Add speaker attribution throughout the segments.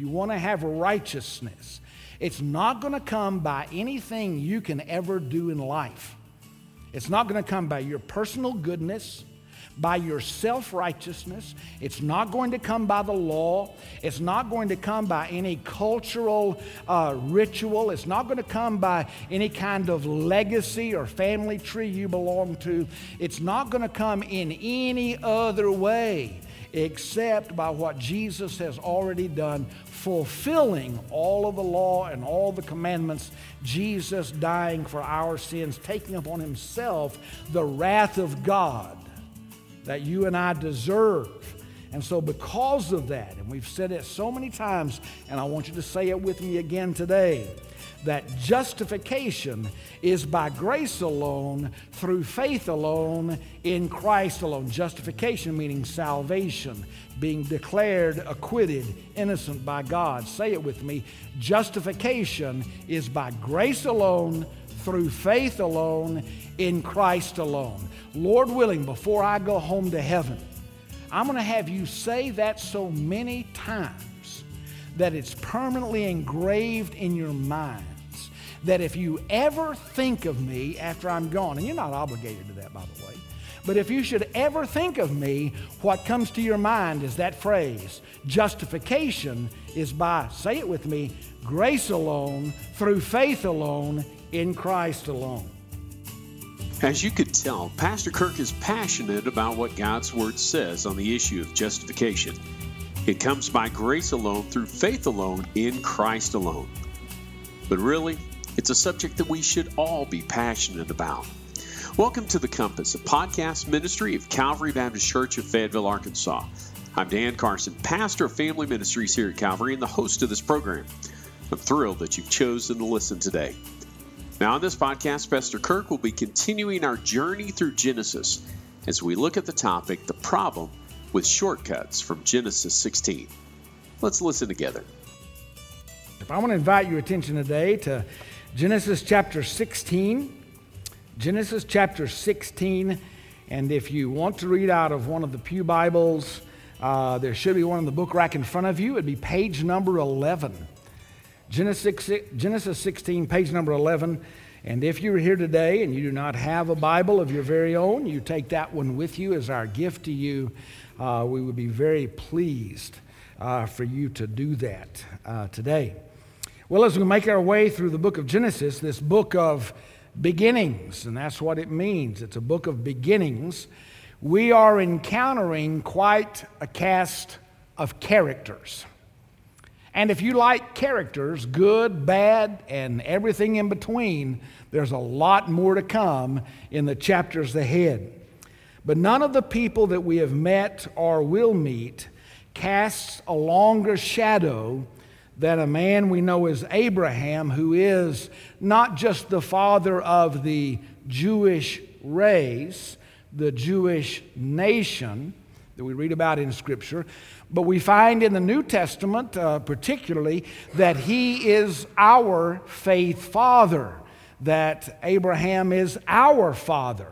Speaker 1: you want to have righteousness, it's not going to come by anything you can ever do in life. It's not going to come by your personal goodness, by your self-righteousness. It's not going to come by the law. It's not going to come by any cultural ritual. It's not going to come by any kind of legacy or family tree you belong to. It's not going to come in any other way except by what Jesus has already done, fulfilling all of the law and all the commandments, Jesus dying for our sins, taking upon himself the wrath of God that you and I deserve. And so because of that, and we've said it so many times, and I want you to say it with me again today, that justification is by grace alone, through faith alone, in Christ alone. Justification meaning salvation, being declared acquitted, innocent by God. Say it with me. Justification is by grace alone, through faith alone, in Christ alone. Lord willing, before I go home to heaven, I'm going to have you say that so many times that it's permanently engraved in your minds, that if you ever think of me after I'm gone, and you're not obligated to that, by the way, but if you should ever think of me, what comes to your mind is that phrase, justification is by, say it with me, grace alone, through faith alone, in Christ alone.
Speaker 2: As you could tell, Pastor Kirk is passionate about what God's Word says on the issue of justification. It comes by grace alone, through faith alone, in Christ alone. But really, it's a subject that we should all be passionate about. Welcome to The Compass, a podcast ministry of Calvary Baptist Church of Fayetteville, Arkansas. I'm Dan Carson, pastor of family ministries here at Calvary and the host of this program. I'm thrilled that you've chosen to listen today. Now, on this podcast, Pastor Kirk will be continuing our journey through Genesis as we look at the topic, the problem with shortcuts from Genesis 16. Let's listen together.
Speaker 1: If I want to invite your attention today to Genesis chapter 16. Genesis chapter 16. And if you want to read out of one of the Pew Bibles, there should be one in the book rack in front of you. It'd be page number 11. Genesis 16, page number 11. And if you're here today and you do not have a Bible of your very own, you take that one with you as our gift to you. We would be very pleased for you to do that today. Well, as we make our way through the book of Genesis, this book of beginnings, and that's what it means. It's a book of beginnings. We are encountering quite a cast of characters. And if you like characters, good, bad, and everything in between, there's a lot more to come in the chapters ahead. But none of the people that we have met or will meet casts a longer shadow than a man we know as Abraham, who is not just the father of the Jewish race, the Jewish nation that we read about in Scripture, but we find in the New Testament particularly that he is our faith father, that Abraham is our father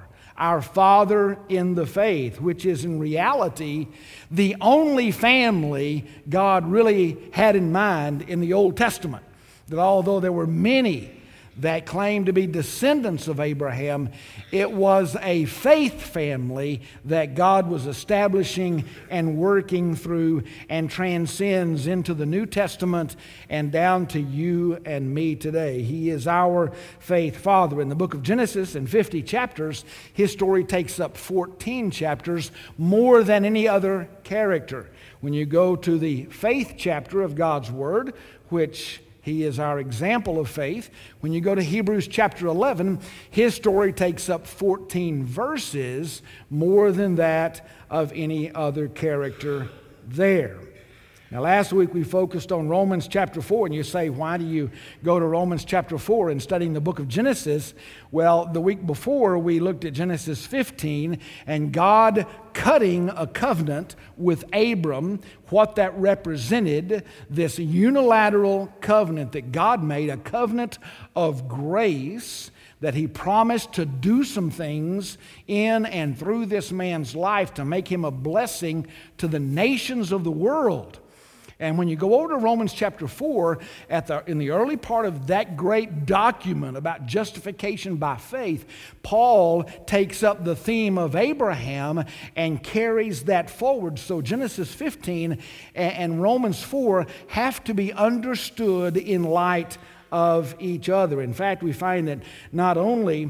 Speaker 1: in the faith, which is in reality the only family God really had in mind in the Old Testament. That although there were many that claimed to be descendants of Abraham, it was a faith family that God was establishing and working through and transcends into the New Testament and down to you and me today. He is our faith father. In the book of Genesis, in 50 chapters, his story takes up 14 chapters, more than any other character. When you go to the faith chapter of God's Word, which he is our example of faith. When you go to Hebrews chapter 11, his story takes up 14 verses, more than that of any other character there. Now, last week we focused on Romans chapter 4, and you say, why do you go to Romans chapter 4 in studying the book of Genesis? Well, the week before we looked at Genesis 15, and God cutting a covenant with Abram, what that represented, this unilateral covenant that God made, a covenant of grace, that he promised to do some things in and through this man's life to make him a blessing to the nations of the world. And when you go over to Romans chapter 4, in the early part of that great document about justification by faith, Paul takes up the theme of Abraham and carries that forward. So Genesis 15 and Romans 4 have to be understood in light of each other. In fact, we find that not only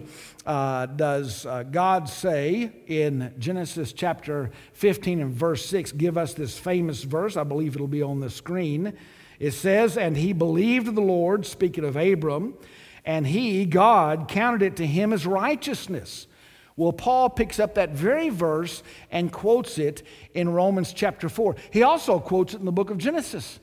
Speaker 1: does God say in Genesis chapter 15 and verse 6, give us this famous verse. I believe it'll be on the screen. It says, and he believed the Lord, speaking of Abram, and he, God, counted it to him as righteousness. Well, Paul picks up that very verse and quotes it in Romans chapter 4. He also quotes it in the book of Genesis.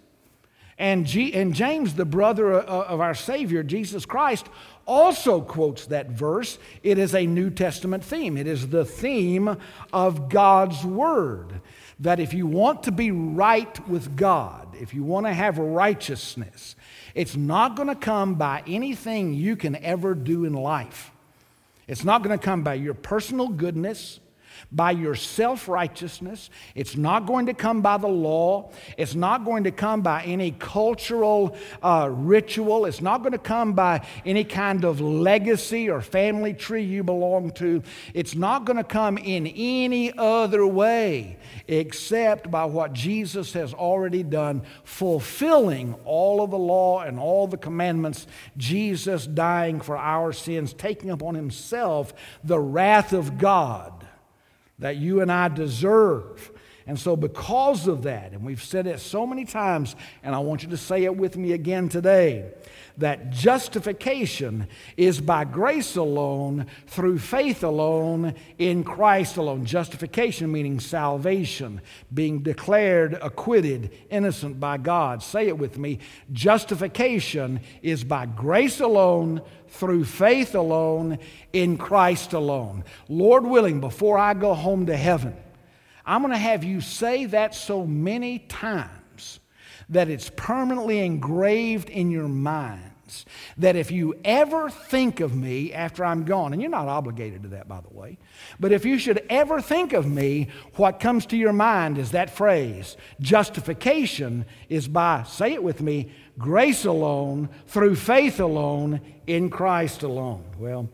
Speaker 1: And James, the brother of our Savior, Jesus Christ, also quotes that verse. It is a New Testament theme. It is the theme of God's Word. That if you want to be right with God, if you want to have righteousness, it's not going to come by anything you can ever do in life. It's not going to come by your personal goodness, by your self-righteousness. It's not going to come by the law. It's not going to come by any cultural ritual. It's not going to come by any kind of legacy or family tree you belong to. It's not going to come in any other way except by what Jesus has already done, fulfilling all of the law and all the commandments, Jesus dying for our sins, taking upon himself the wrath of God that you and I deserve. And so because of that, and we've said it so many times, and I want you to say it with me again today, that justification is by grace alone, through faith alone, in Christ alone. Justification meaning salvation, being declared acquitted, innocent by God. Say it with me. Justification is by grace alone, through faith alone, in Christ alone. Lord willing, before I go home to heaven, I'm going to have you say that so many times that it's permanently engraved in your minds. That if you ever think of me after I'm gone, and you're not obligated to that, by the way, but if you should ever think of me, what comes to your mind is that phrase, justification is by, say it with me, grace alone, through faith alone, in Christ alone. Well,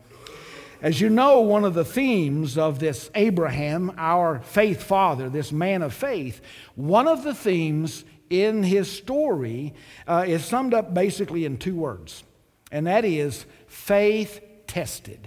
Speaker 1: as you know, one of the themes of this Abraham, our faith father, this man of faith, one of the themes in his story is summed up basically in two words, and that is faith tested.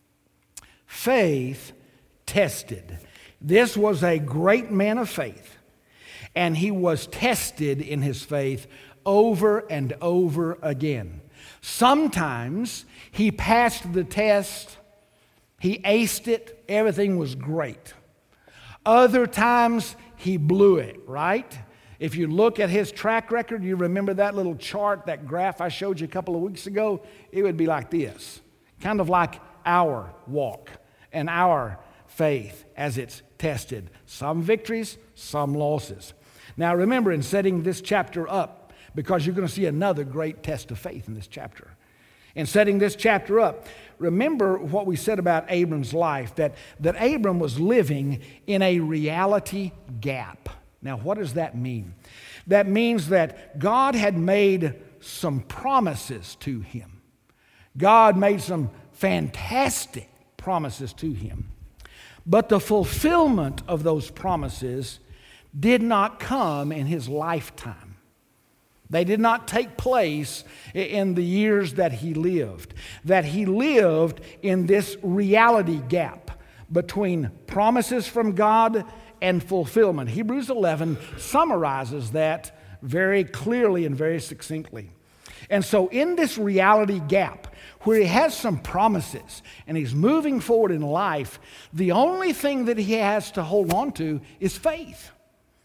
Speaker 1: Faith tested. This was a great man of faith, and he was tested in his faith over and over again. Sometimes he passed the test, he aced it, everything was great. Other times he blew it, right? If you look at his track record, you remember that little chart, that graph I showed you a couple of weeks ago? It would be like this, kind of like our walk and our faith as it's tested. Some victories, some losses. Now remember, in setting this chapter up, because you're going to see another great test of faith in this chapter. In setting this chapter up, remember what we said about Abram's life, that Abram was living in a reality gap. Now, what does that mean? That means that God had made some promises to him. God made some fantastic promises to him. But the fulfillment of those promises did not come in his lifetime. They did not take place in the years that he lived. That he lived in this reality gap between promises from God and fulfillment. Hebrews 11 summarizes that very clearly and very succinctly. And so in this reality gap, where he has some promises and he's moving forward in life, the only thing that he has to hold on to is faith.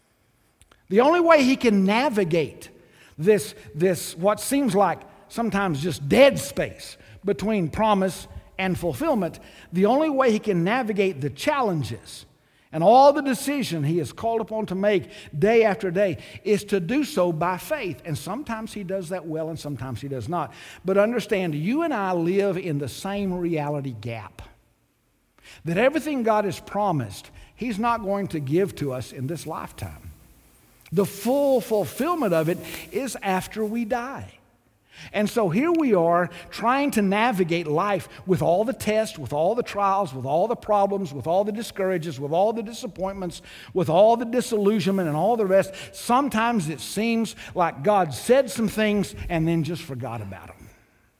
Speaker 1: The only way he can navigate this what seems like sometimes just dead space between promise and fulfillment, the only way he can navigate the challenges and all the decision he is called upon to make day after day is to do so by faith. And sometimes he does that well and sometimes he does not. But understand, you and I live in the same reality gap. That everything God has promised, he's not going to give to us in this lifetime. The full fulfillment of it is after we die. And so here we are trying to navigate life with all the tests, with all the trials, with all the problems, with all the discouragements, with all the disappointments, with all the disillusionment and all the rest. Sometimes it seems like God said some things and then just forgot about them.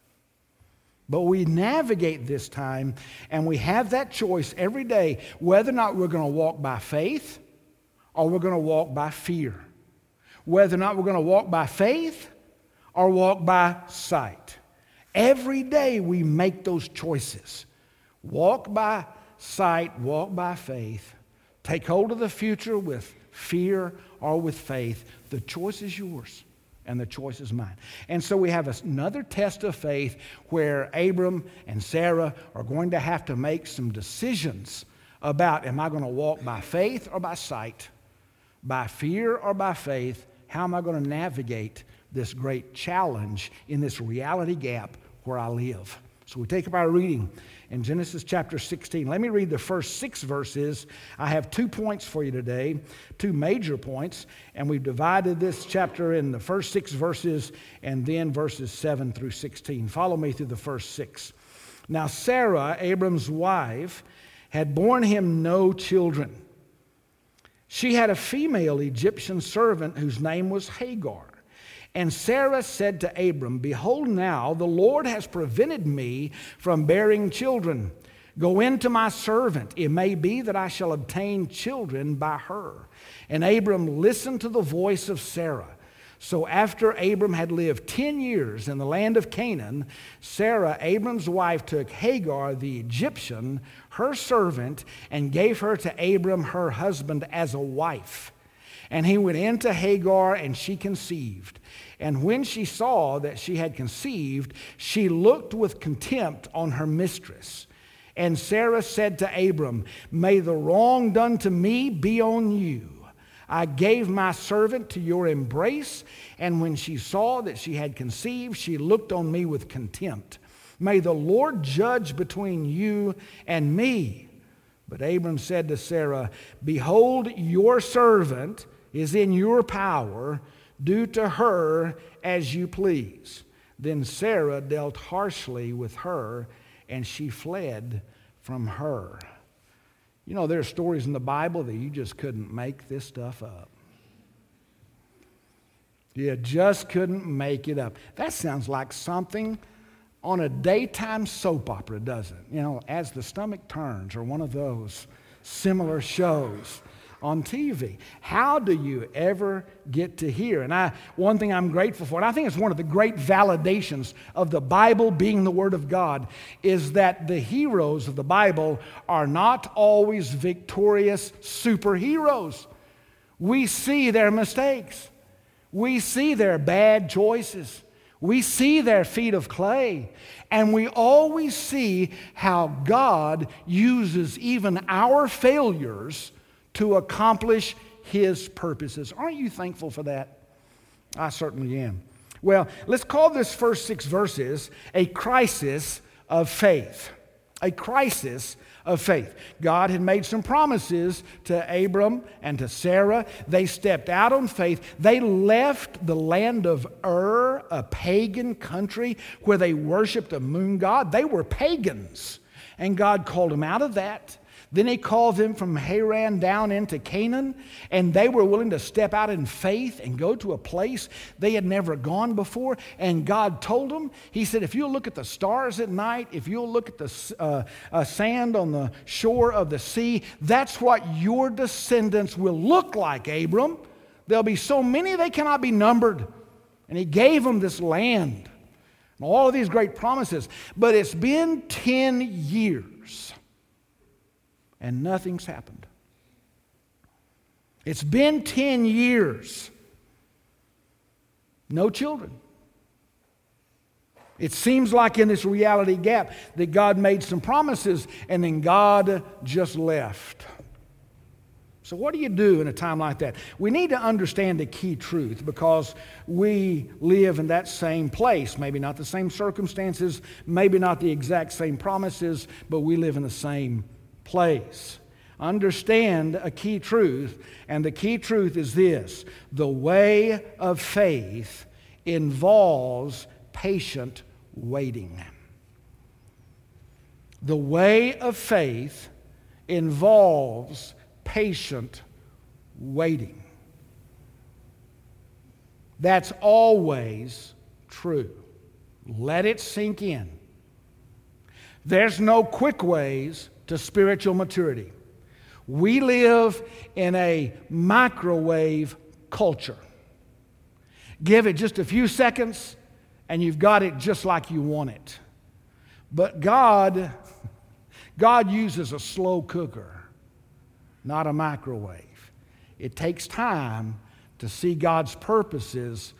Speaker 1: But we navigate this time and we have that choice every day whether or not we're going to walk by faith or we're going to walk by fear. Whether or not we're going to walk by faith or walk by sight. Every day we make those choices. Walk by sight, walk by faith. Take hold of the future with fear or with faith. The choice is yours and the choice is mine. And so we have another test of faith where Abram and Sarah are going to have to make some decisions about, am I going to walk by faith or by sight? By fear or by faith? How am I going to navigate this great challenge in this reality gap where I live? So we take up our reading in Genesis chapter 16. Let me read the first 6 verses. I have 2 points for you today, 2 major points, and we've divided this chapter in the first 6 verses and then verses 7 through 16. Follow me through the first 6. Now Sarah, Abram's wife, had borne him no children. She had a female Egyptian servant whose name was Hagar. And Sarah said to Abram, behold now, the Lord has prevented me from bearing children. Go in to my servant. It may be that I shall obtain children by her. And Abram listened to the voice of Sarah. So after Abram had lived 10 years in the land of Canaan, Sarah, Abram's wife, took Hagar the Egyptian, her servant, and gave her to Abram, her husband, as a wife. And he went in to Hagar, and she conceived. And when she saw that she had conceived, she looked with contempt on her mistress. And Sarah said to Abram, may the wrong done to me be on you. I gave my servant to your embrace, and when she saw that she had conceived, she looked on me with contempt. May the Lord judge between you and me. But Abram said to Sarah, behold, your servant is in your power. Do to her as you please. Then Sarah dealt harshly with her, and she fled from her. You know, there are stories in the Bible that you just couldn't make this stuff up. You just couldn't make it up. That sounds like something on a daytime soap opera, doesn't it? You know, As the Stomach Turns, or one of those similar shows on TV. How do you ever get to hear? And one thing I'm grateful for, and I think it's one of the great validations of the Bible being the Word of God, is that the heroes of the Bible are not always victorious superheroes. We see their mistakes. We see their bad choices. We see their feet of clay. And we always see how God uses even our failures to accomplish His purposes. Aren't you thankful for that? I certainly am. Well, let's call this first 6 verses a crisis of faith. A crisis of faith. God had made some promises to Abram and to Sarah. They stepped out on faith. They left the land of Ur, a pagan country where they worshiped a moon god. They were pagans. And God called them out of that. Then He called them from Haran down into Canaan, and they were willing to step out in faith and go to a place they had never gone before. And God told them, He said, if you'll look at the stars at night, if you'll look at the sand on the shore of the sea, that's what your descendants will look like, Abram. There'll be so many they cannot be numbered. And He gave them this land and all of these great promises. But it's been 10 years. And nothing's happened. It's been 10 years. No children. It seems like in this reality gap that God made some promises and then God just left. So what do you do in a time like that? We need to understand a key truth because we live in that same place. Maybe not the same circumstances, maybe not the exact same promises, but we live in the same place. understand a key truth, and the key truth is this: the way of faith involves patient waiting. The way of faith involves patient waiting. That's always true. Let it sink in. There's no quick ways to spiritual maturity. We live in a microwave culture. Give it just a few seconds and you've got it just like you want it. But God uses a slow cooker, not a microwave. It takes time to see God's purposes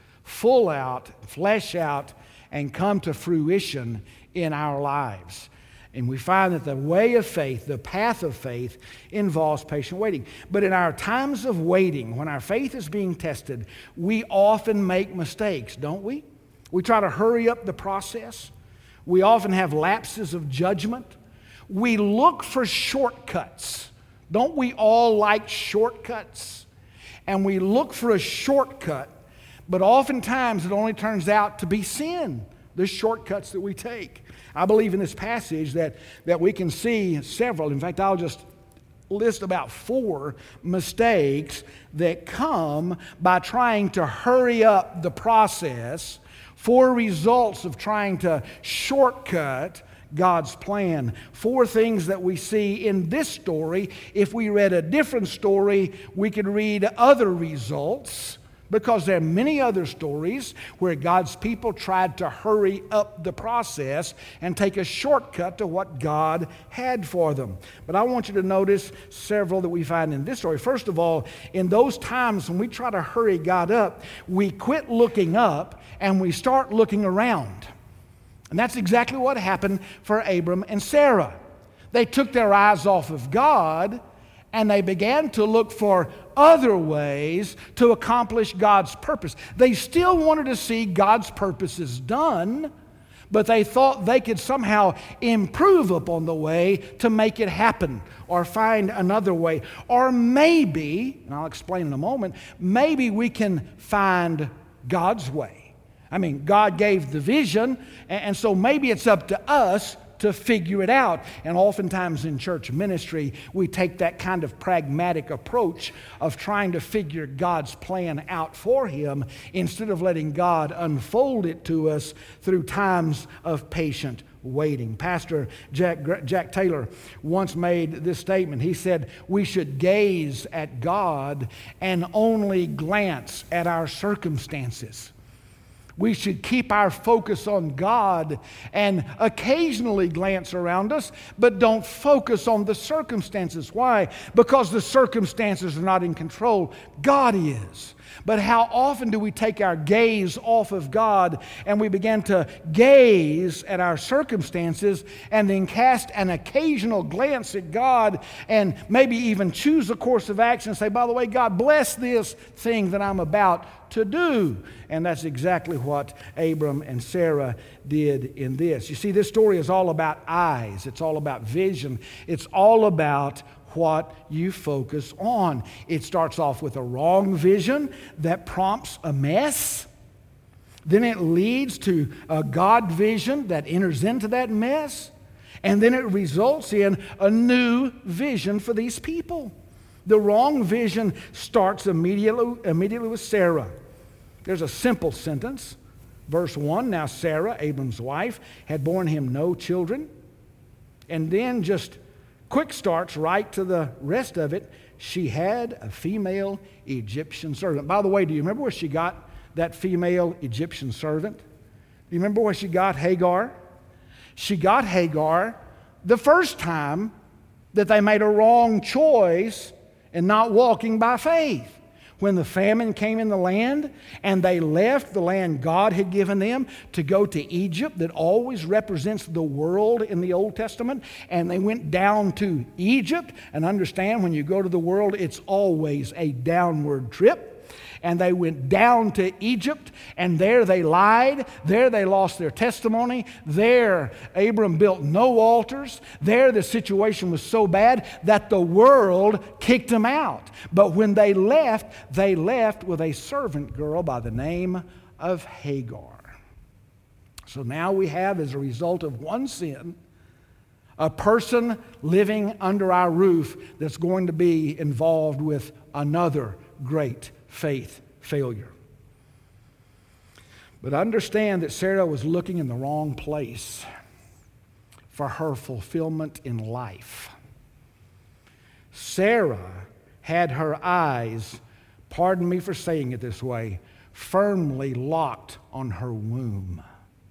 Speaker 1: flesh out, and come to fruition in our lives. And we find that the way of faith, the path of faith, involves patient waiting. But in our times of waiting, when our faith is being tested, we often make mistakes, don't we? We try to hurry up the process. We often have lapses of judgment. We look for shortcuts. Don't we all like shortcuts? And we look for a shortcut, but oftentimes it only turns out to be sin, the shortcuts that we take. I believe in this passage that we can see several. In fact, I'll just list about 4 mistakes that come by trying to hurry up the process, 4 results of trying to shortcut God's plan. 4 things that we see in this story. If we read a different story, we could read other results, because there are many other stories where God's people tried to hurry up the process and take a shortcut to what God had for them. But I want you to notice several that we find in this story. First of all, in those times when we try to hurry God up, we quit looking up and we start looking around. And that's exactly what happened for Abram and Sarah. They took their eyes off of God and they began to look for other ways to accomplish God's purpose. They still wanted to see God's purposes done, but they thought they could somehow improve upon the way to make it happen or find another way. Or maybe, and I'll explain in a moment, maybe we can find God's way. I mean, God gave the vision, and so maybe it's up to us to figure it out. And oftentimes in church ministry, we take that kind of pragmatic approach of trying to figure God's plan out for Him instead of letting God unfold it to us through times of patient waiting. Pastor Jack Taylor once made this statement. He said, "We should gaze at God and only glance at our circumstances." We should keep our focus on God and occasionally glance around us, but don't focus on the circumstances. Why? Because the circumstances are not in control. God is. But how often do we take our gaze off of God and we begin to gaze at our circumstances and then cast an occasional glance at God and maybe even choose a course of action and say, by the way, God, bless this thing that I'm about to do. And that's exactly what Abram and Sarah did in this. You see, this story is all about eyes. It's all about vision. It's all about what you focus on. It starts off with a wrong vision that prompts a mess. Then it leads to a God vision that enters into that mess. And then it results in a new vision for these people. The wrong vision starts immediately with Sarah. There's a simple sentence. Verse 1, now Sarah, Abram's wife, had borne him no children. And then just quick starts right to the rest of it. She had a female Egyptian servant. By the way, do you remember where she got that female Egyptian servant? Do you remember where she got Hagar? She got Hagar the first time that they made a wrong choice in not walking by faith. When the famine came in the land and they left the land God had given them to go to Egypt, that always represents the world in the Old Testament, and they went down to Egypt. And understand, when you go to the world, it's always a downward trip. and they went down to Egypt, and there they lied. There they lost their testimony. There Abram built no altars. There the situation was so bad that the world kicked them out. But when they left with a servant girl by the name of Hagar. So now we have, as a result of one sin, a person living under our roof that's going to be involved with another great faith failure. But understand that Sarah was looking in the wrong place for her fulfillment in life. Sarah had her eyes, pardon me for saying it this way, firmly locked on her womb.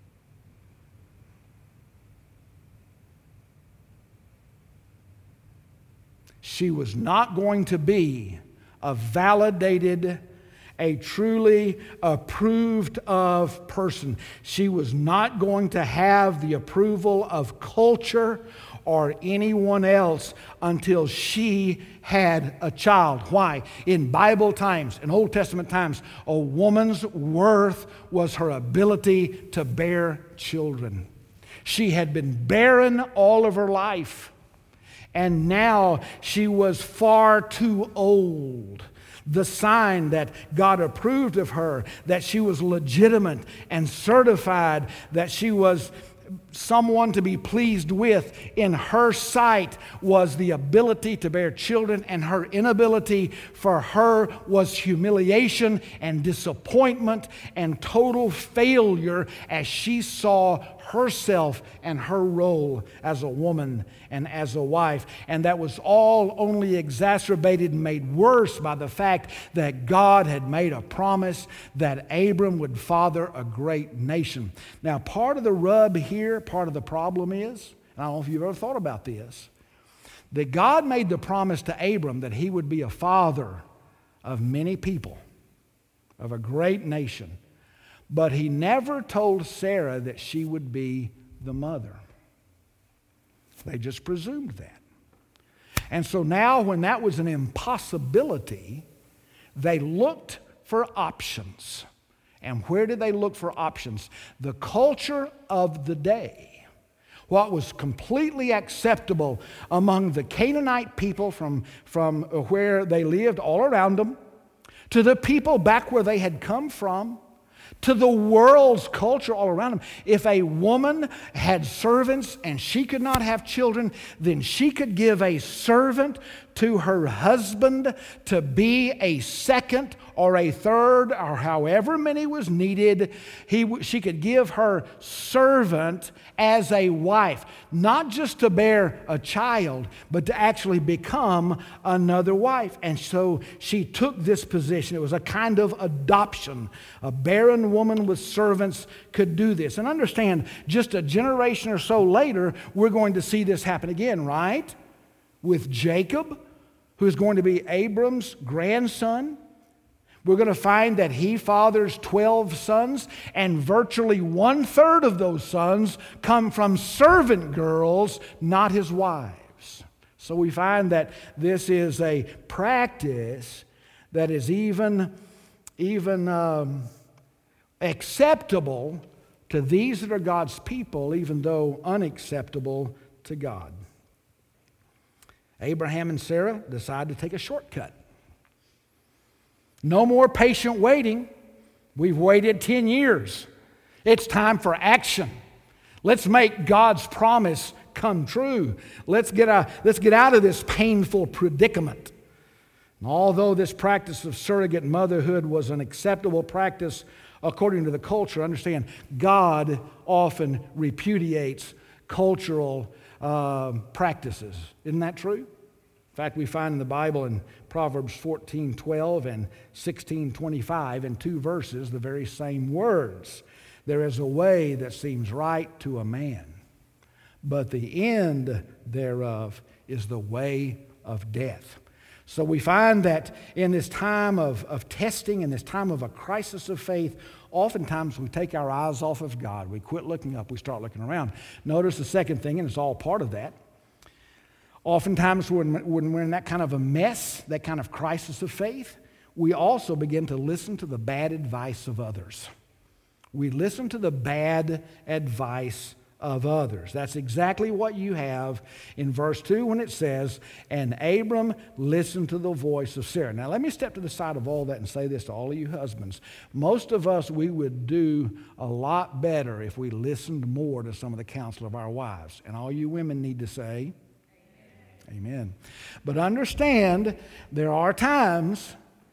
Speaker 1: She was not going to be a validated, a truly approved of person. She was not going to have the approval of culture or anyone else until she had a child. Why? In Bible times, in Old Testament times, a woman's worth was her ability to bear children. She had been barren all of her life. And now she was far too old. The sign that God approved of her, that she was legitimate and certified, that she was someone to be pleased with in her sight, was the ability to bear children, and her inability for her was humiliation and disappointment and total failure as she saw herself and her role as a woman and as a wife. And that was all only exacerbated and made worse by the fact that God had made a promise that Abram would father a great nation. Now, part of the rub here, part of the problem is, and I don't know if you've ever thought about this, that God made the promise to Abram that he would be a father of many people, of a great nation. But he never told Sarah that she would be the mother. They just presumed that. And so now, when that was an impossibility, they looked for options. And where did they look for options? The culture of the day. What was completely acceptable among the Canaanite people from where they lived all around them, to the people back where they had come from, to the world's culture all around them. If a woman had servants and she could not have children, then she could give a servant to her husband to be a second or a third or however many was needed. She could give her servant as a wife, not just to bear a child, but to actually become another wife. And so she took this position. It was a kind of adoption. A barren woman with servants could do this. And understand, just a generation or so later, we're going to see this happen again, right? With Jacob, who is going to be Abram's grandson. We're going to find that he fathers 12 sons, and virtually 1/3 of those sons come from servant girls, not his wives. So we find that this is a practice that is even acceptable to these that are God's people, even though unacceptable to God. Abraham and Sarah decide to take a shortcut. No more patient waiting. We've waited 10 years. It's time for action. Let's make God's promise come true. Let's get out of this painful predicament. And although this practice of surrogate motherhood was an acceptable practice according to the culture, understand, God often repudiates cultural practices. Isn't that true? In fact, we find in the Bible in Proverbs 14:12 and 16:25 in 2 verses the very same words. There is a way that seems right to a man, but the end thereof is the way of death. So we find that in this time of testing, in this time of a crisis of faith, oftentimes we take our eyes off of God. We quit looking up, we start looking around. Notice the second thing, and it's all part of that. Oftentimes when we're in that kind of a mess, that kind of crisis of faith, we also begin to listen to the bad advice of others. We listen to the bad advice of others. That's exactly what you have in verse 2 when it says, and Abram listened to the voice of Sarah. Now let me step to the side of all that and say this to all of you husbands. Most of us, we would do a lot better if we listened more to some of the counsel of our wives. And all you women need to say, Amen. But understand, there are times,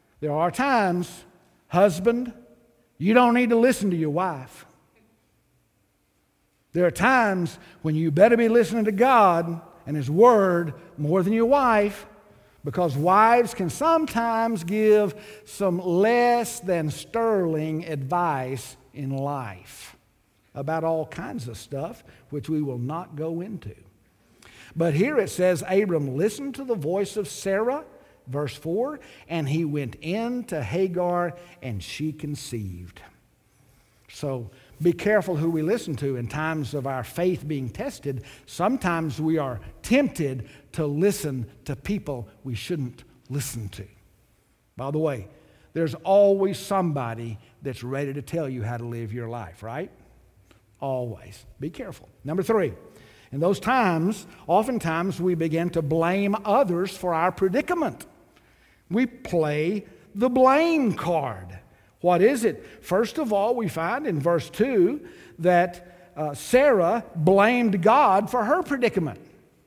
Speaker 1: husband, you don't need to listen to your wife. There are times when you better be listening to God and His Word more than your wife, because wives can sometimes give some less than sterling advice in life about all kinds of stuff, which we will not go into. But here it says, Abram listened to the voice of Sarah, verse 4, and he went in to Hagar, and she conceived. So be careful who we listen to in times of our faith being tested. Sometimes we are tempted to listen to people we shouldn't listen to. By the way, there's always somebody that's ready to tell you how to live your life, right? Always. Be careful. Number 3, in those times, oftentimes we begin to blame others for our predicament. We play the blame card. What is it? First of all, we find in verse 2 that Sarah blamed God for her predicament.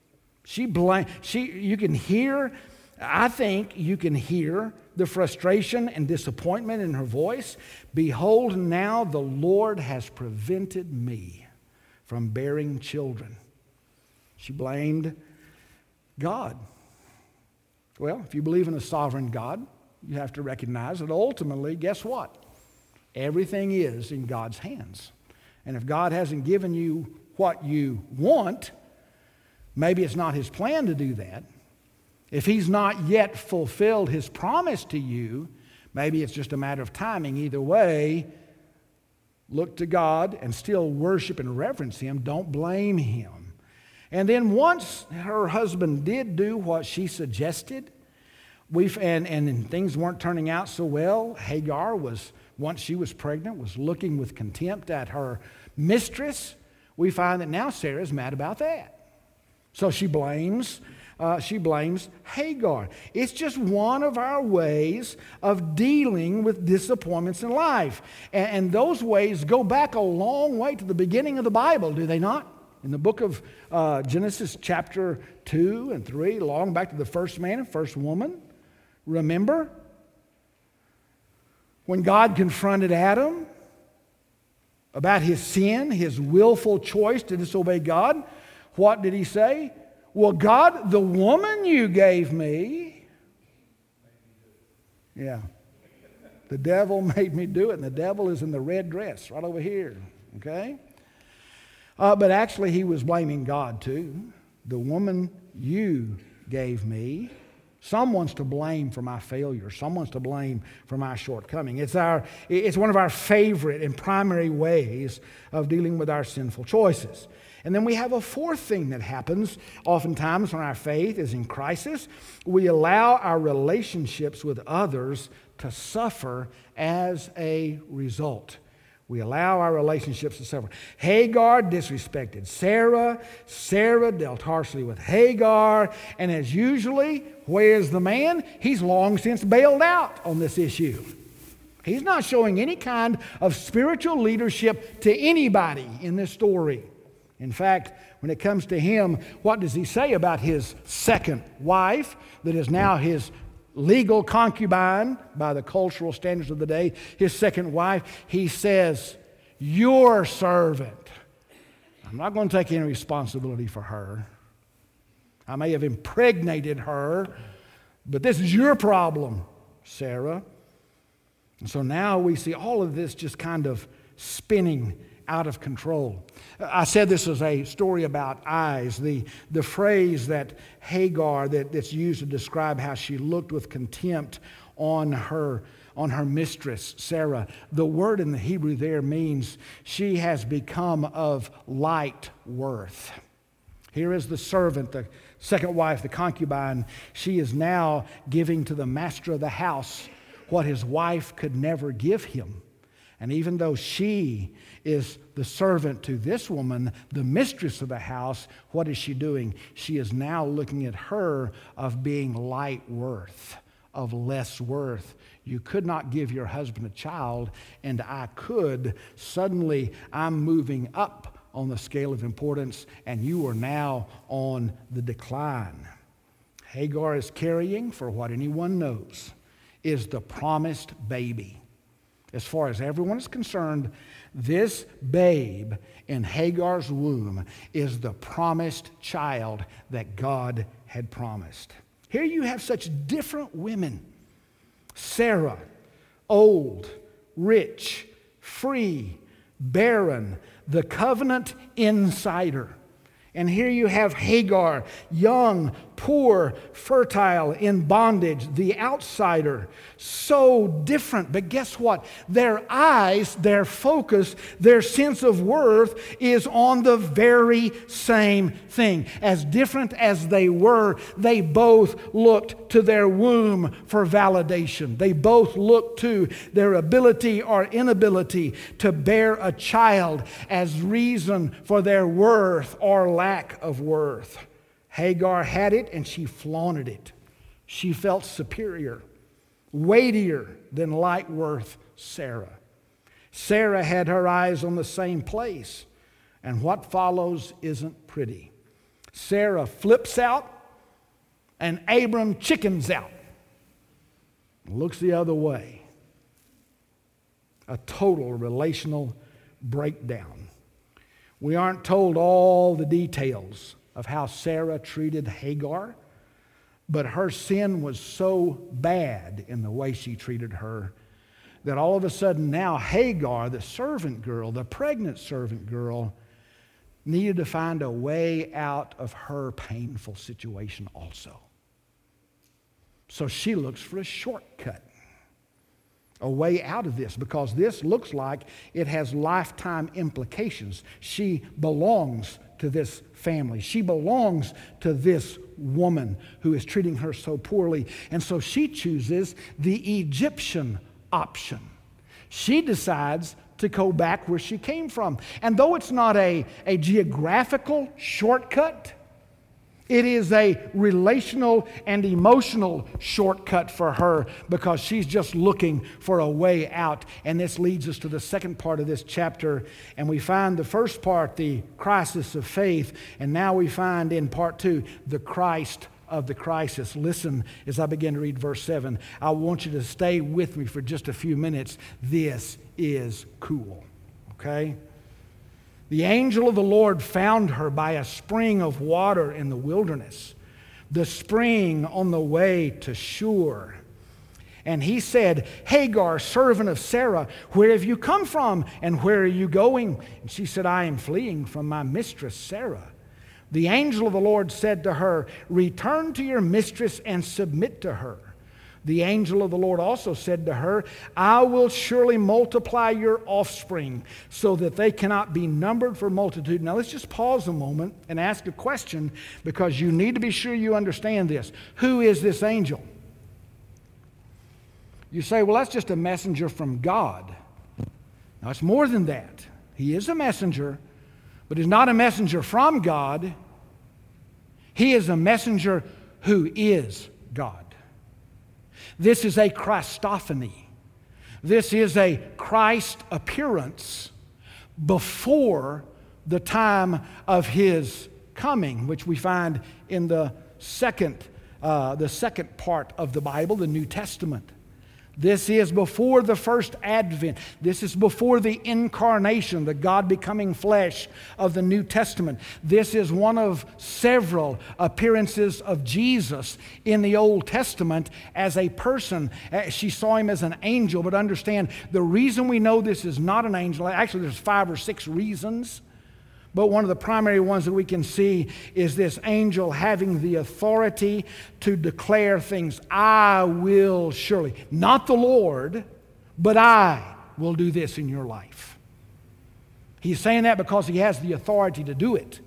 Speaker 1: You can hear, I think you can hear the frustration and disappointment in her voice. Behold, now the Lord has prevented me from bearing children. She blamed God. Well, if you believe in a sovereign God, you have to recognize that ultimately, guess what? Everything is in God's hands. And if God hasn't given you what you want, maybe it's not His plan to do that. If He's not yet fulfilled His promise to you, maybe it's just a matter of timing. Either way, look to God and still worship and reverence Him. Don't blame Him. And then once her husband did do what she suggested, and things weren't turning out so well, Hagar was, once she was pregnant, was looking with contempt at her mistress. We find that now Sarah's mad about that. So she blames Hagar. It's just one of our ways of dealing with disappointments in life. And those ways go back a long way to the beginning of the Bible, do they not? In the book of Genesis chapter 2 and 3, long back to the first man and first woman. Remember? When God confronted Adam about his sin, his willful choice to disobey God, what did he say? Well, God, the woman you gave me. Yeah. The devil made me do it, and the devil is in the red dress right over here. Okay? But actually, he was blaming God too. The woman you gave me. Someone's to blame for my failure. Someone's to blame for my shortcoming. It's one of our favorite and primary ways of dealing with our sinful choices. And then we have a fourth thing that happens oftentimes when our faith is in crisis. We allow our relationships with others to suffer as a result. We allow our relationships to suffer. Hagar disrespected Sarah. Sarah dealt harshly with Hagar. And as usually, where's the man? He's long since bailed out on this issue. He's not showing any kind of spiritual leadership to anybody in this story. In fact, when it comes to him, what does he say about his second wife that is now his legal concubine by the cultural standards of the day, his second wife? He says, your servant. I'm not going to take any responsibility for her. I may have impregnated her, but this is your problem, Sarah. And so now we see all of this just kind of spinning out of control. I said this was a story about eyes. The phrase that Hagar that's used to describe how she looked with contempt on her mistress, Sarah. The word in the Hebrew there means she has become of light worth. Here is the servant, the second wife, the concubine. She is now giving to the master of the house what his wife could never give him. And even though she is the servant to this woman, the mistress of the house, what is she doing? She is now looking at her of being light worth, of less worth. You could not give your husband a child, and I could. Suddenly, I'm moving up on the scale of importance, and you are now on the decline. Hagar is carrying, for what anyone knows, is the promised baby. As far as everyone is concerned, this babe in Hagar's womb is the promised child that God had promised. Here you have such different women. Sarah, old, rich, free, barren, the covenant insider. And here you have Hagar, young, poor, fertile, in bondage, the outsider. So different. But guess what? Their eyes, their focus, their sense of worth is on the very same thing. As different as they were, they both looked to their womb for validation. They both looked to their ability or inability to bear a child as reason for their worth or lack of worth. Hagar had it and she flaunted it. She felt superior, weightier than light worth Sarah. Sarah had her eyes on the same place, and what follows isn't pretty. Sarah flips out and Abram chickens out. Looks the other way. A total relational breakdown. We aren't told all the details of how Sarah treated Hagar, but her sin was so bad in the way she treated her that all of a sudden now Hagar, the servant girl, the pregnant servant girl, needed to find a way out of her painful situation also. So she looks for a shortcut, a way out of this, because this looks like it has lifetime implications. She belongs to this family. She belongs to this woman who is treating her so poorly. And so she chooses the Egyptian option. She decides to go back where she came from. And though it's not a geographical shortcut, it is a relational and emotional shortcut for her, because she's just looking for a way out. And this leads us to the second part of this chapter. And we find the first part, the crisis of faith. And now we find in part 2, the Christ of the crisis. Listen as I begin to read verse 7. I want you to stay with me for just a few minutes. This is cool. Okay? The angel of the Lord found her by a spring of water in the wilderness, the spring on the way to Shur. And he said, Hagar, servant of Sarah, where have you come from and where are you going? And she said, I am fleeing from my mistress Sarah. The angel of the Lord said to her, return to your mistress and submit to her. The angel of the Lord also said to her, I will surely multiply your offspring so that they cannot be numbered for multitude. Now let's just pause a moment and ask a question, because you need to be sure you understand this. Who is this angel? You say, well, that's just a messenger from God. Now it's more than that. He is a messenger, but he's not a messenger from God. He is a messenger who is God. This is a Christophany. This is a Christ appearance before the time of his coming, which we find in the second part of the Bible, the New Testament. This is before the first advent. This is before the incarnation, the God becoming flesh of the New Testament. This is one of several appearances of Jesus in the Old Testament as a person. She saw him as an angel, but understand the reason we know this is not an angel, actually there's 5 or 6 reasons. But one of the primary ones that we can see is this angel having the authority to declare things. I will surely, not the Lord, but I will do this in your life. He's saying that because he has the authority to do it.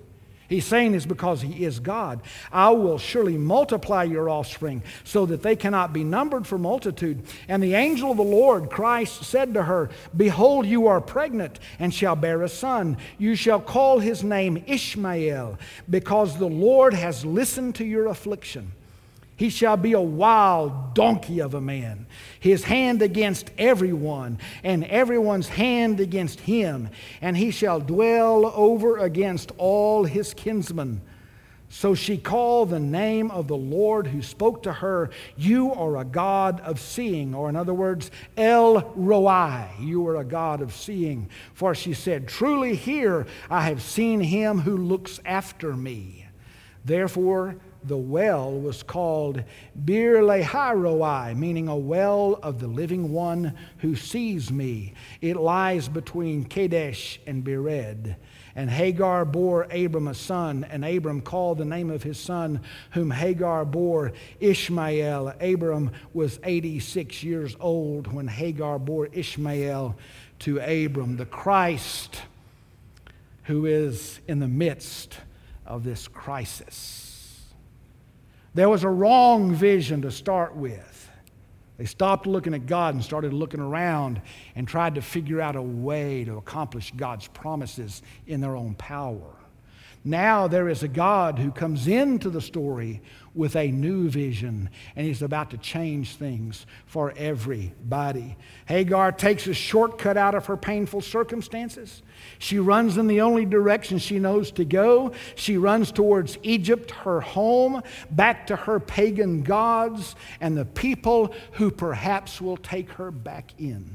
Speaker 1: He's saying this because He is God. I will surely multiply your offspring so that they cannot be numbered for multitude. And the angel of the Lord, Christ, said to her, Behold, you are pregnant and shall bear a son. You shall call his name Ishmael, because the Lord has listened to your affliction. He shall be a wild donkey of a man, his hand against everyone, and everyone's hand against him, and he shall dwell over against all his kinsmen. So she called the name of the Lord who spoke to her, You are a God of seeing, or in other words, El Roi, you are a God of seeing. For she said, Truly here I have seen him who looks after me. Therefore, the well was called Bir Lahai Roi, meaning a well of the living one who sees me. It lies between Kadesh and Bered. And Hagar bore Abram a son, and Abram called the name of his son, whom Hagar bore, Ishmael. Abram was 86 years old when Hagar bore Ishmael to Abram. The Christ who is in the midst of this crisis. There was a wrong vision to start with. They stopped looking at God and started looking around and tried to figure out a way to accomplish God's promises in their own power. Now there is a God who comes into the story with a new vision, and He's about to change things for everybody. Hagar takes a shortcut out of her painful circumstances. She runs in the only direction she knows to go. She runs towards Egypt, her home, back to her pagan gods and the people who perhaps will take her back in.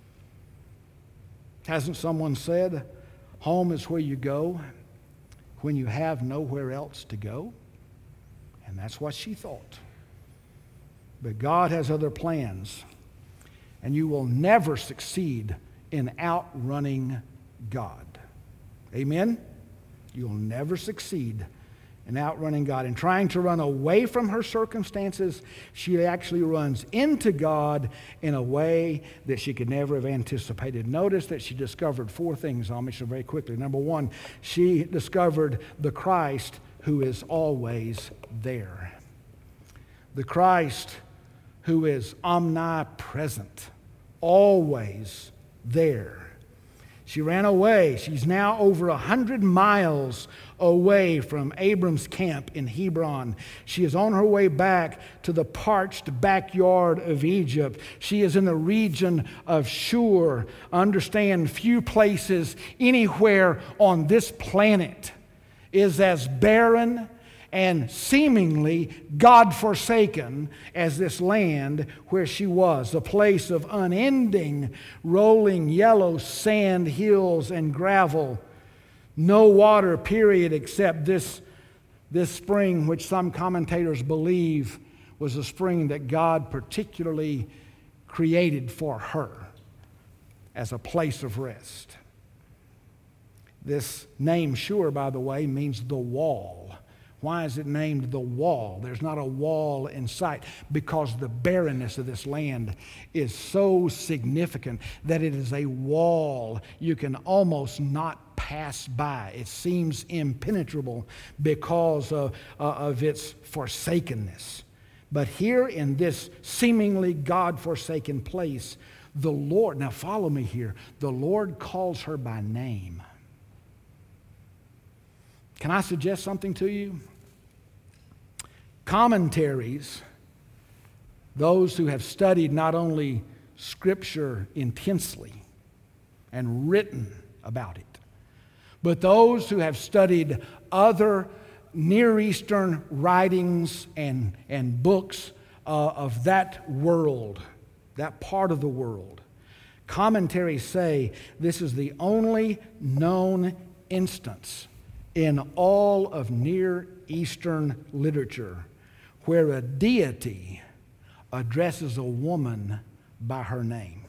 Speaker 1: Hasn't someone said, home is where you go when you have nowhere else to go? And that's what she thought. But God has other plans, and you will never succeed in outrunning God. Amen? You'll never succeed in outrunning God. In trying to run away from her circumstances, she actually runs into God in a way that she could never have anticipated. Notice that she discovered four things. I'll mention very quickly. Number one, she discovered the Christ who is always there. The Christ who is omnipresent, always there. She ran away. She's now over 100 miles away from Abram's camp in Hebron. She is on her way back to the parched backyard of Egypt. She is in the region of Shur. Understand, few places anywhere on this planet is as barren and seemingly God-forsaken as this land where she was, a place of unending, rolling yellow sand hills and gravel. No water, period, except this spring, which some commentators believe was a spring that God particularly created for her as a place of rest. This name, Shur, by the way, means the wall. Why is it named the wall? There's not a wall in sight, because the barrenness of this land is so significant that it is a wall you can almost not pass by. It seems impenetrable because of its forsakenness. But here in this seemingly God-forsaken place, the Lord, now follow me here, the Lord calls her by name. Can I suggest something to you? Commentaries, those who have studied not only Scripture intensely and written about it, but those who have studied other Near Eastern writings and books of that world, that part of the world, commentaries say this is the only known instance in all of Near Eastern literature where a deity addresses a woman by her name.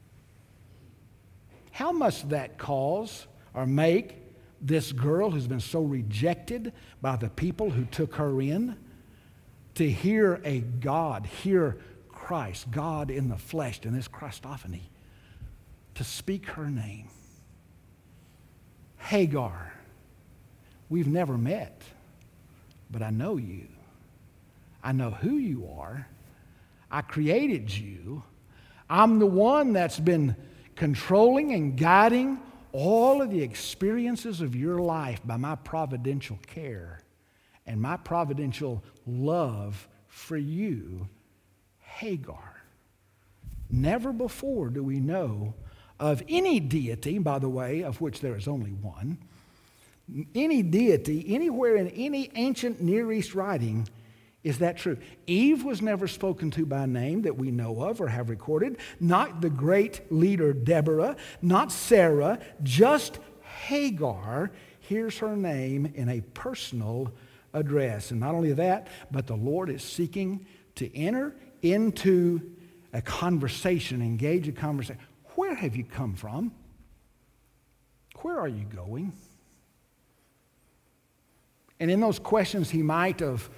Speaker 1: How must that cause or make this girl who's been so rejected by the people who took her in to hear a God, hear Christ, God in the flesh, in this Christophany, to speak her name? Hagar, We've never met, but I know you. I know who you are. I created you. I'm the one that's been controlling and guiding all of the experiences of your life by my providential care and my providential love for you, Hagar. Never before do we know of any deity, by the way, of which there is only one, any deity anywhere in any ancient Near East writing. Is that true? Eve was never spoken to by name that we know of or have recorded. Not the great leader Deborah, not Sarah, just Hagar. Here's her name in a personal address. And not only that, but the Lord is seeking to enter into a conversation, engage a conversation. Where have you come from? Where are you going? And in those questions he might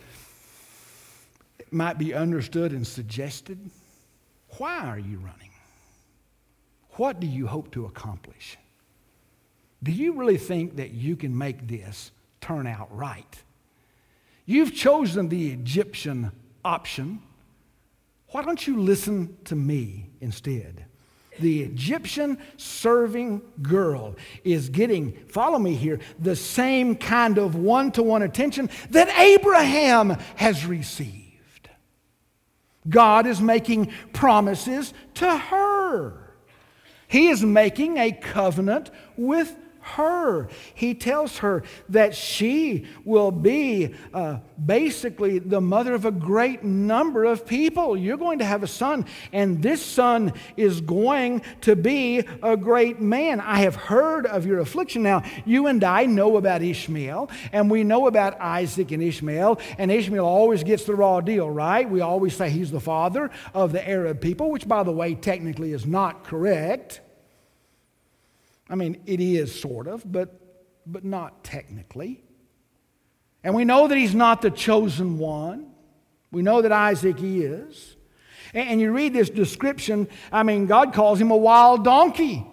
Speaker 1: be understood and suggested. Why are you running? What do you hope to accomplish? Do you really think that you can make this turn out right? You've chosen the Egyptian option. Why don't you listen to me instead? The Egyptian serving girl is getting, follow me here, the same kind of one-to-one attention that Abraham has received. God is making promises to her. He is making a covenant with her. He tells her that she will be basically the mother of a great number of people. You're going to have a son, and this son is going to be a great man. I have heard of your affliction. Now, you and I know about Ishmael, and we know about Isaac and Ishmael, and Ishmael always gets the raw deal, right? We always say he's the father of the Arab people, which, by the way, technically is not correct. I mean, it is sort of, but not technically. And we know that he's not the chosen one. We know that Isaac is. And you read this description, I mean, God calls him a wild donkey.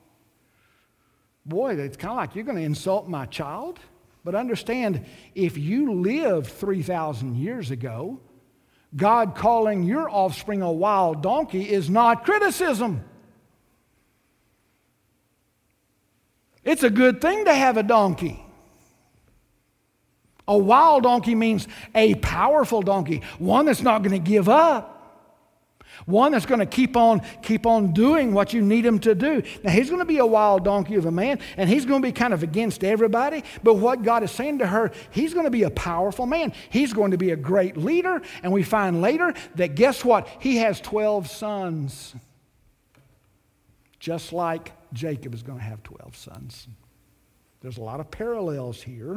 Speaker 1: Boy, it's kind of like you're going to insult my child. But understand, if you lived 3,000 years ago, God calling your offspring a wild donkey is not criticism. It's a good thing to have a donkey. A wild donkey means a powerful donkey, one that's not going to give up, one that's going to keep on doing what you need him to do. Now, he's going to be a wild donkey of a man, and he's going to be kind of against everybody, but what God is saying to her, he's going to be a powerful man. He's going to be a great leader, and we find later that guess what? He has 12 sons. Just like Jacob is going to have 12 sons. There's a lot of parallels here.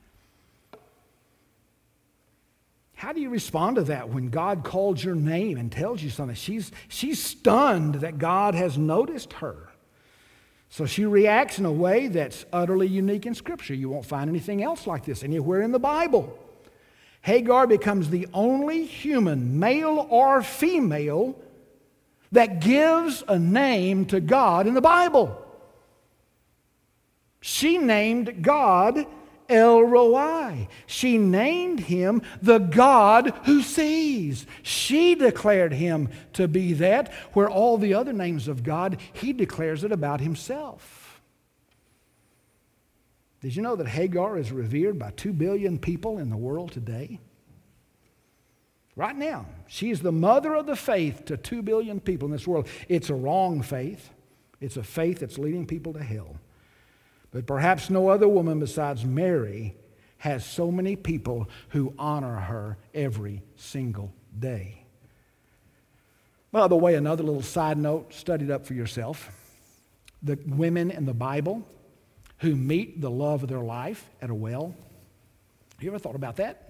Speaker 1: How do you respond to that when God calls your name and tells you something? She's stunned that God has noticed her. So she reacts in a way that's utterly unique in Scripture. You won't find anything else like this anywhere in the Bible. Hagar becomes the only human, male or female, that gives a name to God in the Bible. She named God El Roi. She named him the God who sees. She declared him to be that, where all the other names of God, he declares it about himself. Did you know that Hagar is revered by 2 billion people in the world today? Right now, she's the mother of the faith to 2 billion people in this world. It's a wrong faith. It's a faith that's leading people to hell. But perhaps no other woman besides Mary has so many people who honor her every single day. By the way, another little side note, study it up for yourself. The women in the Bible who meet the love of their life at a well. You ever thought about that?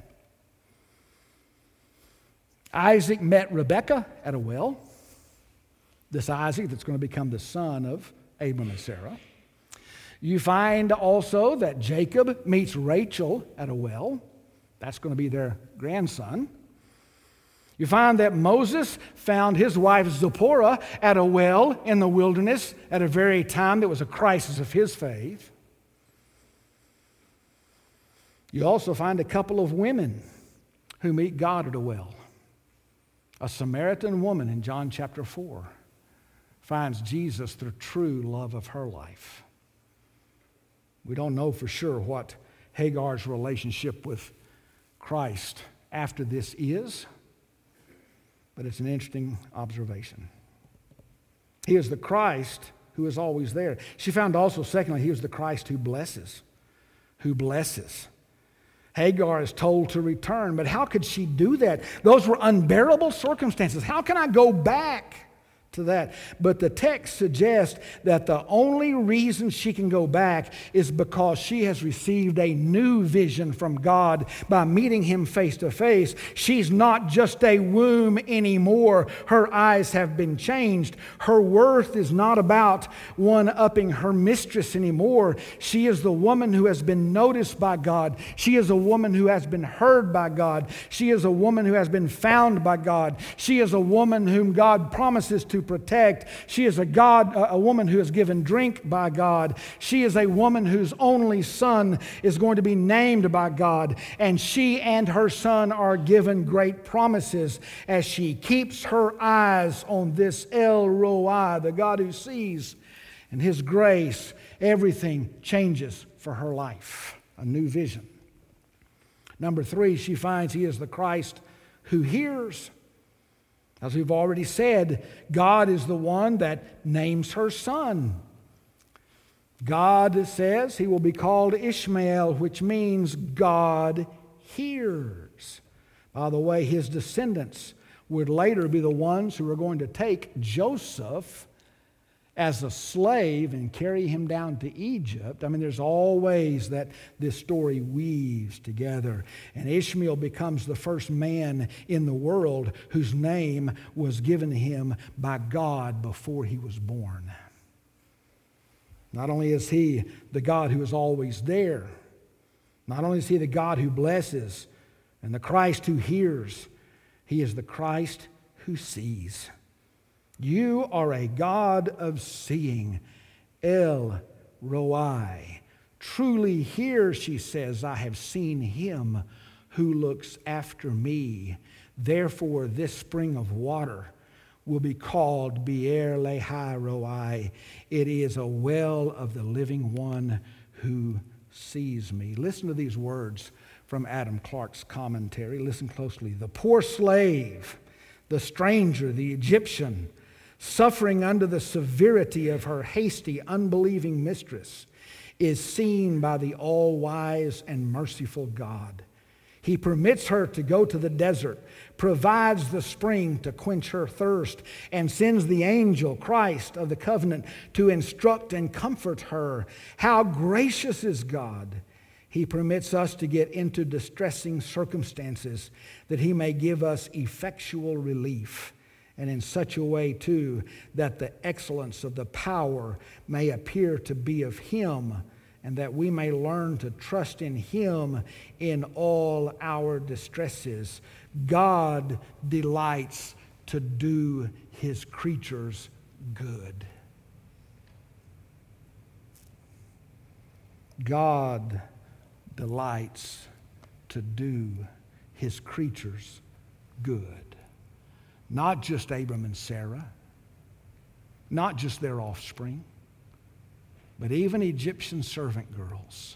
Speaker 1: Isaac met Rebekah at a well. This Isaac that's going to become the son of Abram and Sarah. You find also that Jacob meets Rachel at a well. That's going to be their grandson. You find that Moses found his wife Zipporah at a well in the wilderness at a very time that was a crisis of his faith. You also find a couple of women who meet God at a well. A Samaritan woman in John chapter 4 finds Jesus the true love of her life. We don't know for sure what Hagar's relationship with Christ after this is, but it's an interesting observation. He is the Christ who is always there. She found also, secondly, he was the Christ who blesses. Who blesses. Hagar is told to return, but how could she do that? Those were unbearable circumstances. How can I go back to that? But the text suggests that the only reason she can go back is because she has received a new vision from God by meeting Him face to face. She's not just a womb anymore. Her eyes have been changed. Her worth is not about one-upping her mistress anymore. She is the woman who has been noticed by God. She is a woman who has been heard by God. She is a woman who has been found by God. She is a woman whom God promises to protect. She is a woman who is given drink by God. She is a woman whose only son is going to be named by God. And she and her son are given great promises as she keeps her eyes on this El Roi, the God who sees, and His grace. Everything changes for her life. A new vision. Number 3, she finds He is the Christ who hears. As we've already said, God is the one that names her son. God says He will be called Ishmael, which means God hears. By the way, His descendants would later be the ones who are going to take Joseph as a slave and carry him down to Egypt. I mean, there's all ways that this story weaves together. And Ishmael becomes the first man in the world whose name was given him by God before he was born. Not only is He the God who is always there, not only is He the God who blesses and the Christ who hears, He is the Christ who sees. You are a God of seeing, El Roi. Truly here, she says, I have seen Him who looks after me. Therefore, this spring of water will be called Be'er Lahai Roi. It is a well of the living one who sees me. Listen to these words from Adam Clarke's commentary. Listen closely. The poor slave, the stranger, the Egyptian, suffering under the severity of her hasty, unbelieving mistress, is seen by the all-wise and merciful God. He permits her to go to the desert, provides the spring to quench her thirst, and sends the angel, Christ of the covenant, to instruct and comfort her. How gracious is God! He permits us to get into distressing circumstances that He may give us effectual relief, and in such a way, too, that the excellence of the power may appear to be of Him, and that we may learn to trust in Him in all our distresses. God delights to do His creatures good. God delights to do His creatures good. Not just Abram and Sarah, not just their offspring, but even Egyptian servant girls,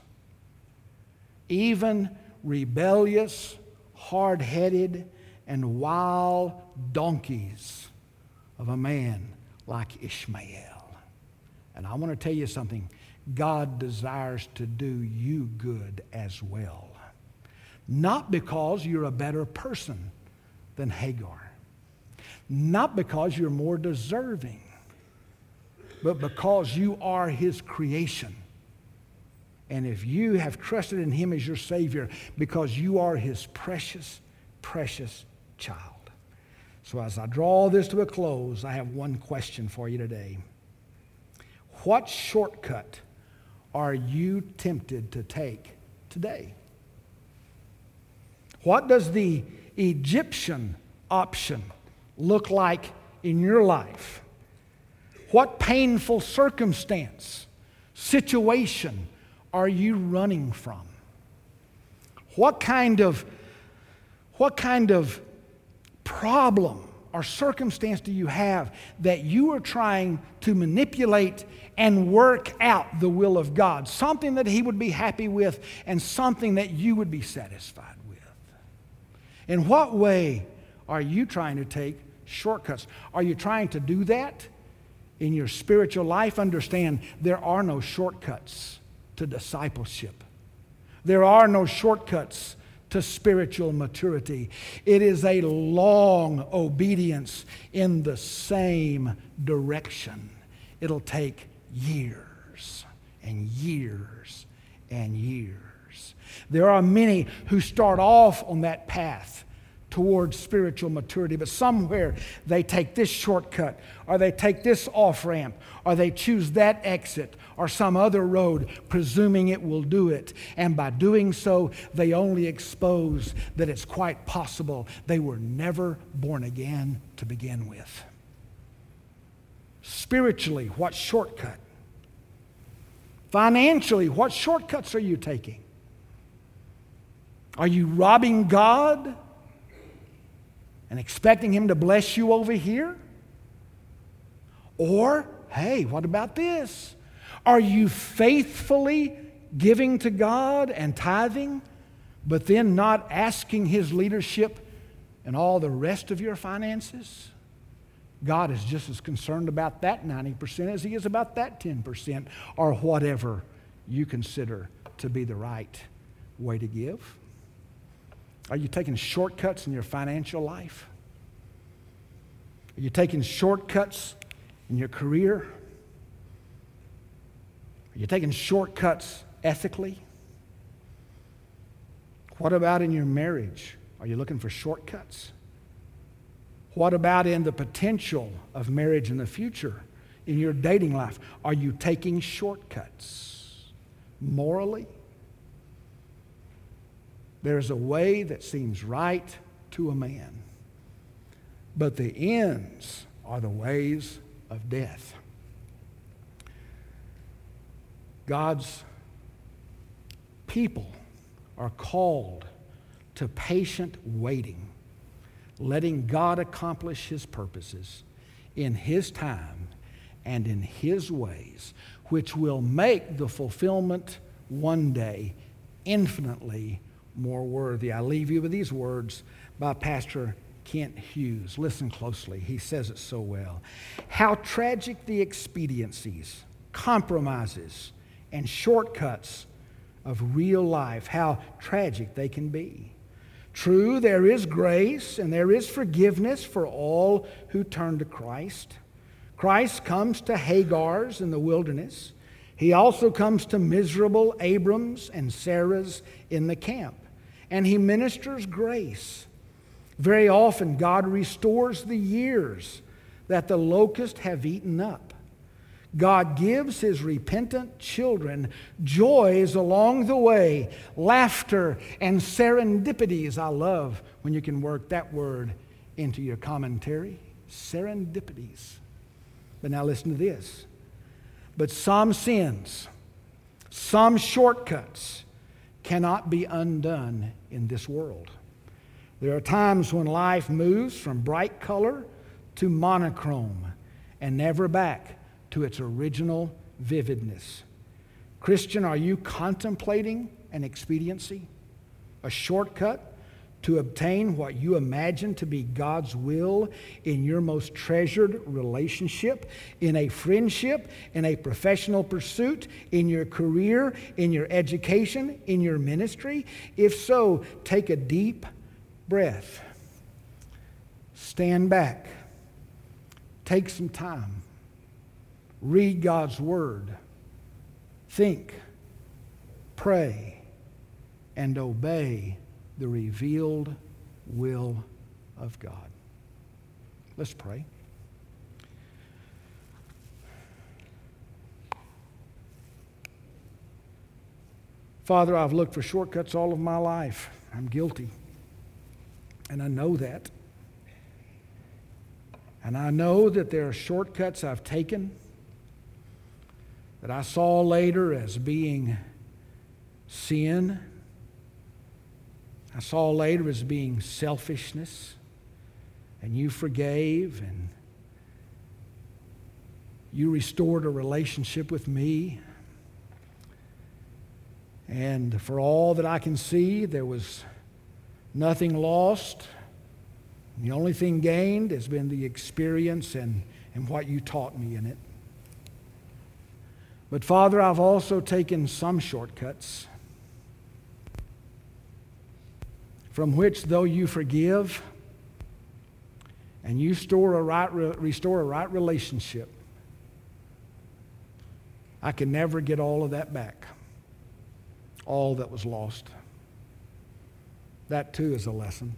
Speaker 1: even rebellious, hard-headed, and wild donkeys of a man like Ishmael. And I want to tell you something. God desires to do you good as well. Not because you're a better person than Hagar. Not because you're more deserving, but because you are His creation. And if you have trusted in Him as your Savior, because you are His precious, precious child. So as I draw this to a close, I have one question for you today. What shortcut are you tempted to take today? What does the Egyptian option look like in your life? What painful circumstance, situation are you running from? What kind of problem or circumstance do you have that you are trying to manipulate and work out the will of God? Something that He would be happy with and something that you would be satisfied with. In what way are you trying to take shortcuts? Are you trying to do that in your spiritual life? Understand, there are no shortcuts to discipleship. There are no shortcuts to spiritual maturity. It is a long obedience in the same direction. It'll take years and years and years. There are many who start off on that path towards spiritual maturity, but somewhere they take this shortcut, or they take this off-ramp, or they choose that exit, or some other road, presuming it will do it. And by doing so, they only expose that it's quite possible they were never born again to begin with. Spiritually, what shortcut? Financially, what shortcuts are you taking? Are you robbing God and expecting Him to bless you over here? Or, hey, what about this? Are you faithfully giving to God and tithing, but then not asking His leadership in all the rest of your finances? God is just as concerned about that 90% as He is about that 10%, or whatever you consider to be the right way to give. Are you taking shortcuts in your financial life? Are you taking shortcuts in your career? Are you taking shortcuts ethically? What about in your marriage? Are you looking for shortcuts? What about in the potential of marriage in the future? In your dating life, are you taking shortcuts morally? There's a way that seems right to a man, but the ends are the ways of death. God's people are called to patient waiting, letting God accomplish His purposes in His time and in His ways, which will make the fulfillment one day infinitely more worthy. I leave you with these words by Pastor Kent Hughes. Listen closely. He says it so well. How tragic the expediencies, compromises, and shortcuts of real life, how tragic they can be. True, there is grace and there is forgiveness for all who turn to Christ. Christ comes to Hagars in the wilderness. He also comes to miserable Abrams and Sarahs in the camp. And He ministers grace. Very often, God restores the years that the locusts have eaten up. God gives His repentant children joys along the way, laughter and serendipities. I love when you can work that word into your commentary. Serendipities. But now listen to this. But some sins, some shortcuts cannot be undone in this world. There are times when life moves from bright color to monochrome and never back to its original vividness. Christian, are you contemplating an expediency, a shortcut to obtain what you imagine to be God's will in your most treasured relationship, in a friendship, in a professional pursuit, in your career, in your education, in your ministry? If so, take a deep breath. Stand back. Take some time. Read God's Word. Think, pray, and obey the revealed will of God. Let's pray. Father, I've looked for shortcuts all of my life. I'm guilty. And I know that. And I know that there are shortcuts I've taken that I saw later as being sin I saw later as being selfishness, and you forgave, and you restored a relationship with me. And for all that I can see, there was nothing lost. The only thing gained has been the experience and what you taught me in it. But Father, I've also taken some shortcuts from which, though you forgive and you restore a right relationship, I can never get all of that back, all that was lost. That too is a lesson.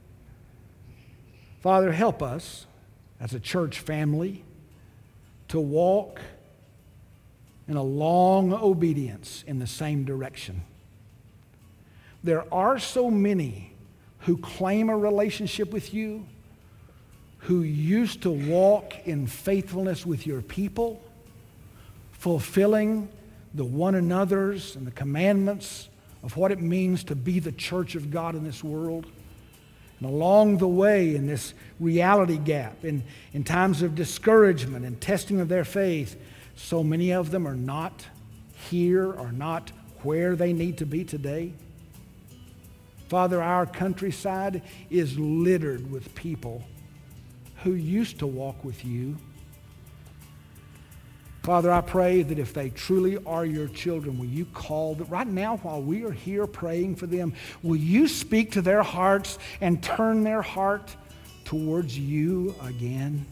Speaker 1: Father, help us as a church family to walk in a long obedience in the same direction. There are so many who claim a relationship with you, who used to walk in faithfulness with your people, fulfilling the one another's and the commandments of what it means to be the church of God in this world. And along the way, in this reality gap, in times of discouragement and testing of their faith, so many of them are not here, are not where they need to be today. Father, our countryside is littered with people who used to walk with you. Father, I pray that if they truly are your children, will you call them right now while we are here praying for them? Will you speak to their hearts and turn their heart towards you again?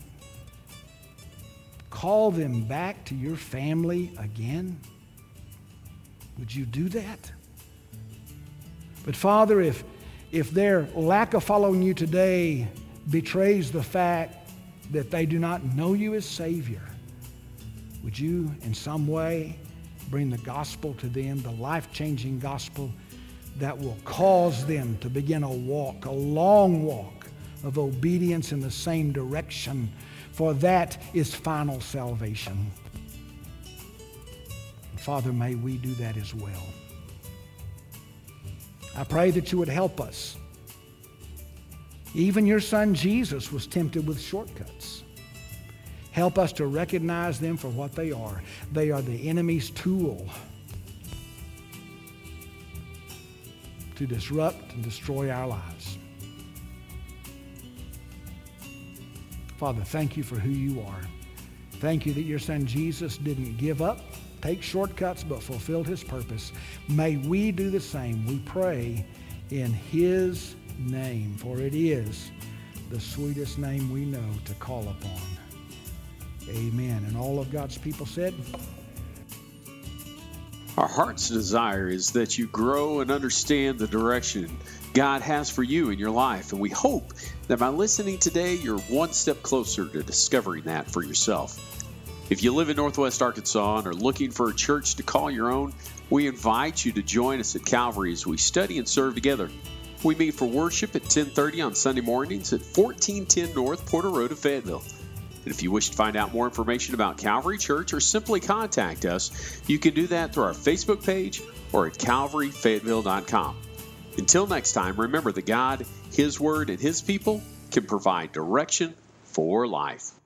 Speaker 1: Call them back to your family again. Would you do that? But Father, if their lack of following you today betrays the fact that they do not know you as Savior, would you in some way bring the gospel to them, the life-changing gospel that will cause them to begin a walk, a long walk of obedience in the same direction, for that is final salvation. And Father, may we do that as well. I pray that you would help us. Even your son Jesus was tempted with shortcuts. Help us to recognize them for what they are. They are the enemy's tool to disrupt and destroy our lives. Father, thank you for who you are. Thank you that your son Jesus didn't give up, take shortcuts, but fulfilled his purpose. May we do the same. We pray in his name, for it is the sweetest name we know to call upon. Amen. And all of God's people said,
Speaker 2: our heart's desire is that you grow and understand the direction God has for you in your life. And we hope that by listening today, you're one step closer to discovering that for yourself. If you live in Northwest Arkansas and are looking for a church to call your own, we invite you to join us at Calvary as we study and serve together. We meet for worship at 10:30 on Sunday mornings at 1410 North Porter Road in Fayetteville. And if you wish to find out more information about Calvary Church or simply contact us, you can do that through our Facebook page or at calvaryfayetteville.com. Until next time, remember that God, His Word, and His people can provide direction for life.